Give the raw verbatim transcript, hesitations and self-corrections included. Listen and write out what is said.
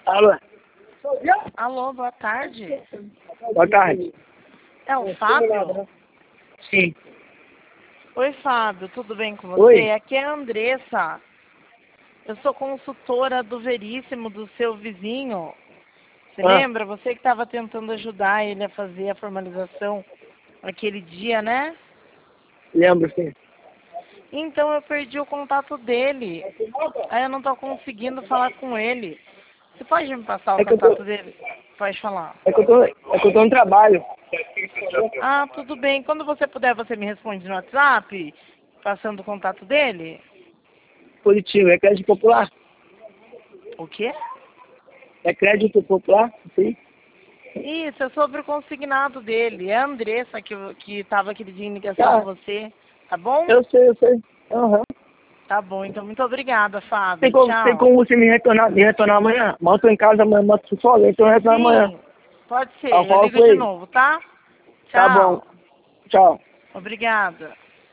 Alô? Alô, boa tarde. Boa tarde. É o Fábio? Sim. Oi, Fábio, tudo bem com você? Oi. Aqui é a Andressa. Eu sou consultora do Veríssimo, do seu vizinho. Você Ah, lembra? Você que estava tentando ajudar ele a fazer a formalização aquele dia, né? lembro, sim. Então eu perdi o contato dele. Aí eu não estou conseguindo falar com ele. Você pode me passar o É que eu tô, contato dele? Pode falar. é que eu tô, é que eu tô no trabalho. Ah, tudo bem. Quando você puder, você me responde no WhatsApp, passando o contato dele? Positivo, é crédito popular? O quê? É crédito popular? Sim. Isso, é sobre o consignado dele. É a Andressa que que estava aquele dia em ligação com Tá, você. Tá bom? eu sei, eu sei. Aham. Tá bom, então muito obrigada, Tem Fábio. como, tem Tchau. como você me retornar, me retornar amanhã? Mas eu tô em casa amanhã, mas tô só então eu retorno amanhã. Sim, pode Ah, ser. Eu fala ligo com de ele. novo, tá? Tá bom. Tchau. Tchau. Obrigada.